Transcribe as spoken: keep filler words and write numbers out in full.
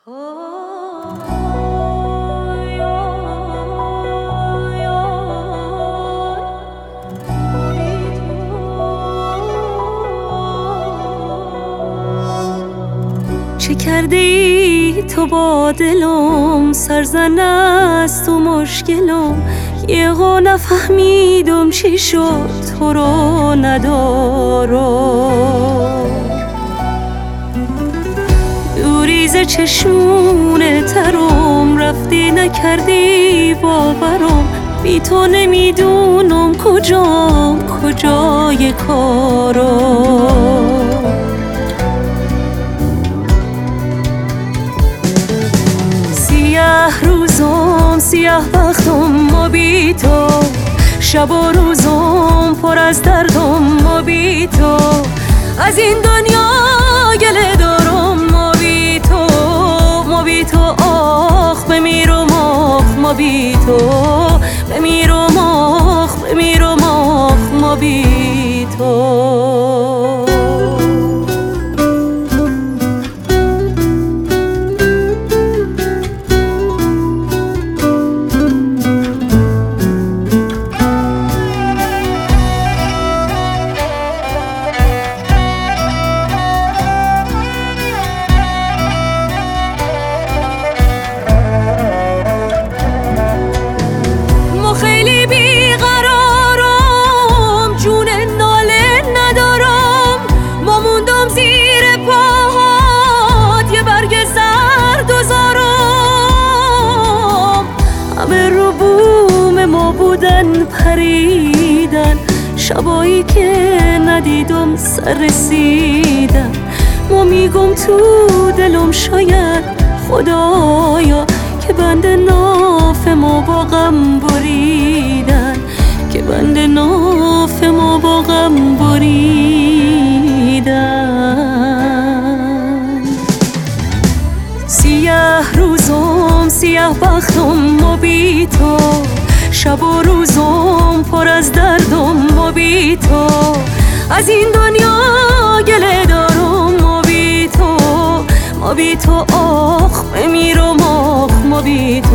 چه کرده ای تو با دلم، سرزن است و مشکلم، یه ها نفهمیدم چی شد تو رو ندارم. دوری ز چشمون ترم، رفتی نکردی باورم، بی تو نمیدونم کجام کجای کارم. سیاه روزم سیاه بختم و بی تو، شب و روزم پر از دردم و بی تو، از این دنیا گله دارم و بی تو، ما بی تو آخ بمیرم آخ ما بی تو، بمیرم آخ بمیرم آخ ما بی تو. پریدن شبایی که ندیدم سر رسیدن، ما میگم تو دلم شاید خدایا که بند ناف ما با غم بریدن، که بند ناف ما با غم بریدن. سیاه روزم سیاه بختم و بی تو، شب و روزم پر از دردم و بی تو، از این دنیا گله دارم و بی تو، ما بی تو آخ بمیرم آخ ما بی